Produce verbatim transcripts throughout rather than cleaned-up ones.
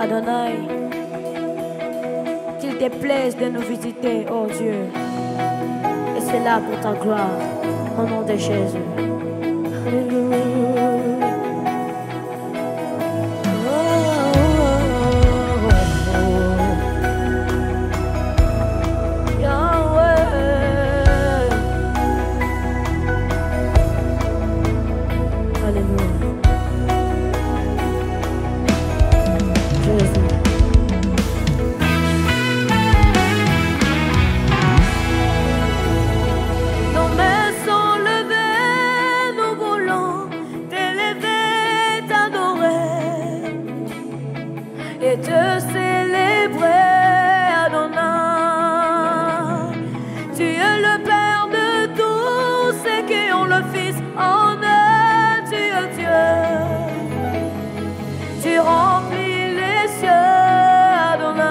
Adonai, qu'il te plaise de nous visiter, oh Dieu. Et c'est là pour ta gloire, au nom de Jésus. Alléluia. Et te célébrer, Adonai. Tu es le Père de tous ceux qui ont le Fils en eux. Tu es Dieu. Tu remplis les cieux, Adonai.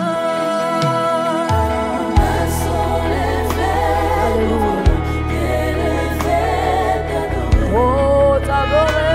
Alléluia. Oh, t'adorer.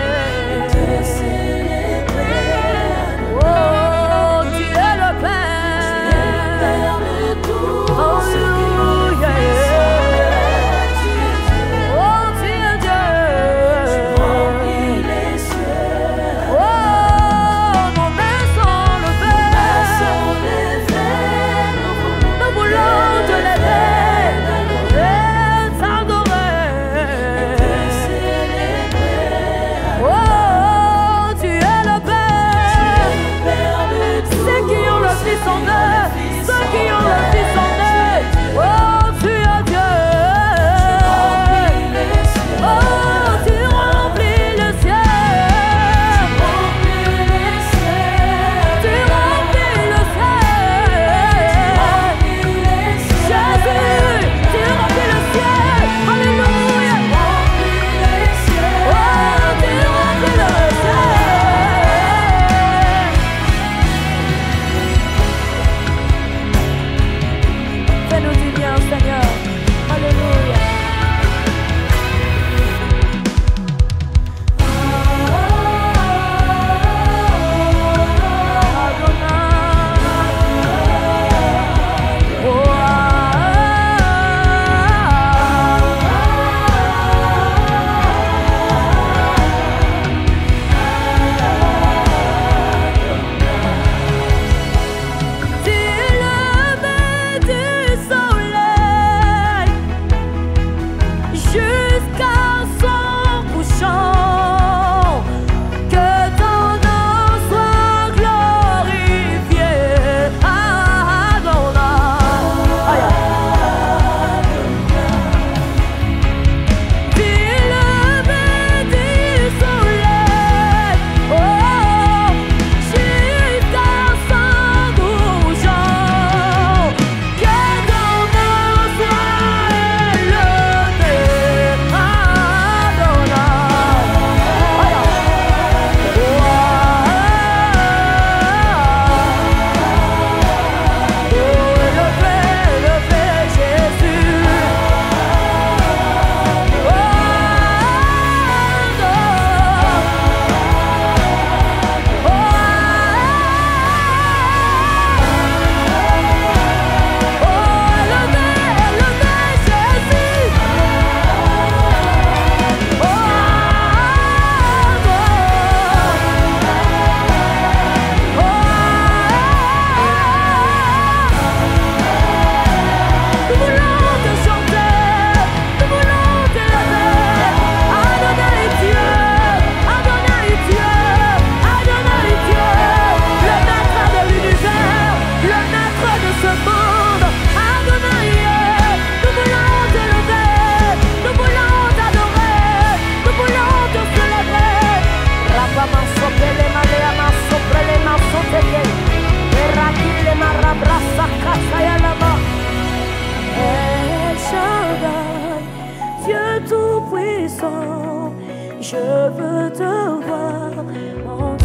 Je veux te voir, mon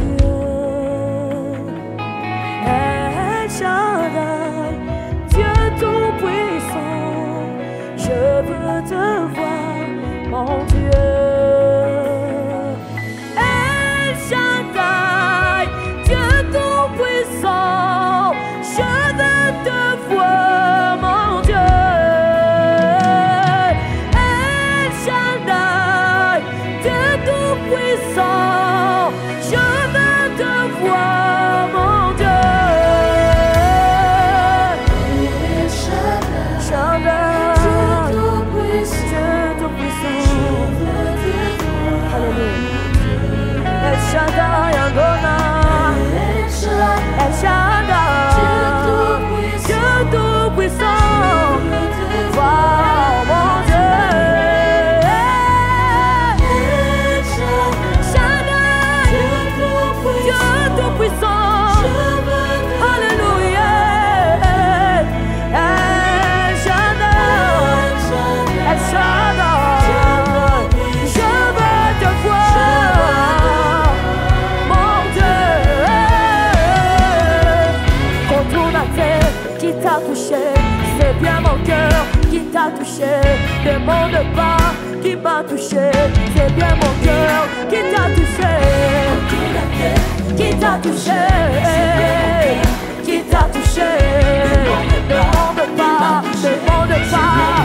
Dieu. El Shaddai, Dieu tout-puissant, je veux te voir, mon Dieu. El Shaddai, Dieu tout-puissant, touché. Demande pas qui m'a touché. C'est bien mon cœur qui t'a touché. Qui t'a touché. Qui t'a touché. Demande pas, demande pas.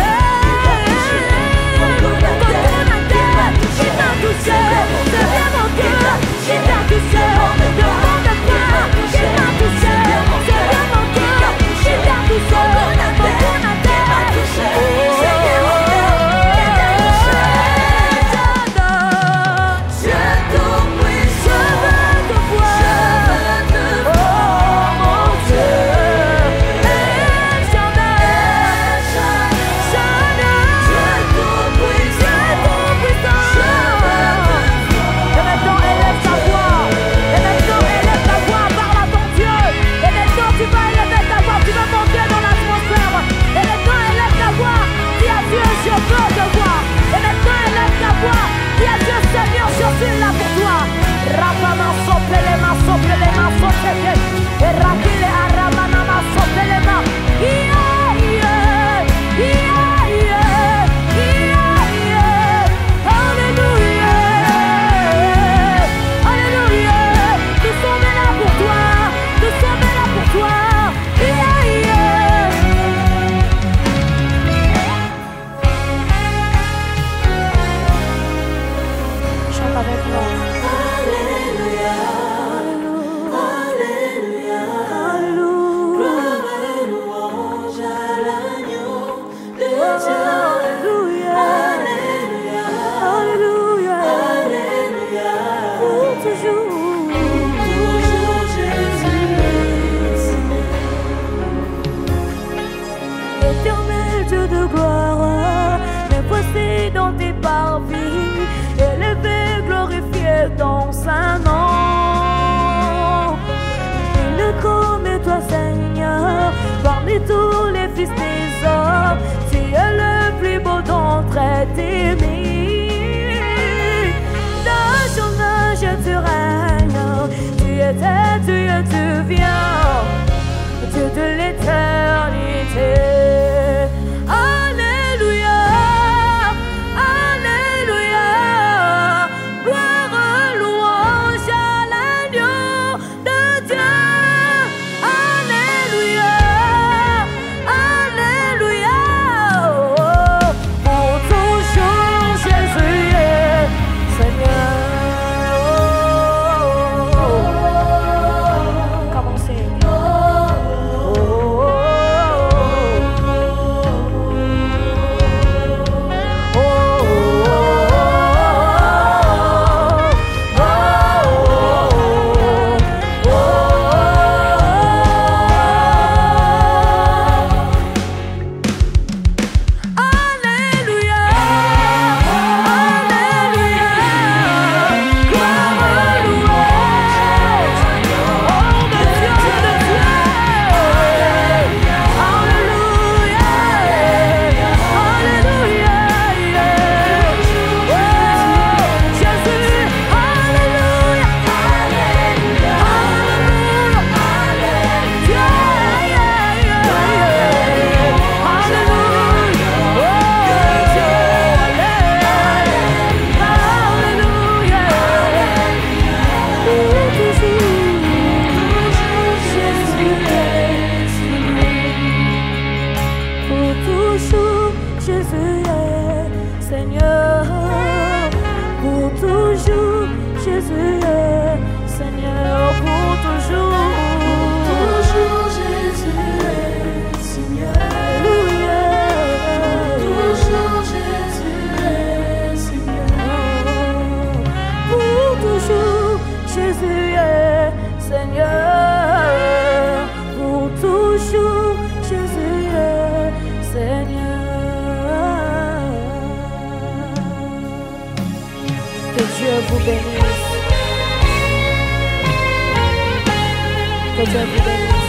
Qui t'a touché. C'est bien mon cœur qui t'a touché. Demande pas qui m'a touché. C'est bien mon cœur qui t'a touché. Je suis là pour toi. Rapama sople les mains, sople les mains, sople les mains. Et rapile à Ramanama sople les mains. Yeah, yeah, yeah, yeah, yeah, yeah. Alléluia, alléluia. Nous sommes là pour toi, nous sommes là pour toi. Yeah, yeah. Chante avec moi. Alléluia, alléluia, alléluia. Louange à l'agneau de Dieu. Alléluia, alléluia, alléluia, alléluia. Pour toujours, toujours Jésus. Éternel Dieu de gloire, les voici dans tes parvis, élevé, glorifié dans saint nom. Il comme toi, Seigneur, parmi tous les fils des hommes, tu es le plus beau d'entre tes amis. D'âge en âge tu règnes, tu étais, tu es, tu viens, Dieu de l'éternité. Alléluia, alléluia, gloire, louange à l'agneau de Dieu. Alléluia, alléluia, oh, pour toujours Jésus est Seigneur. Oh, oh, oh. Commencez. Oh, oh, vous bénisse. Que Dieu vous bénisse.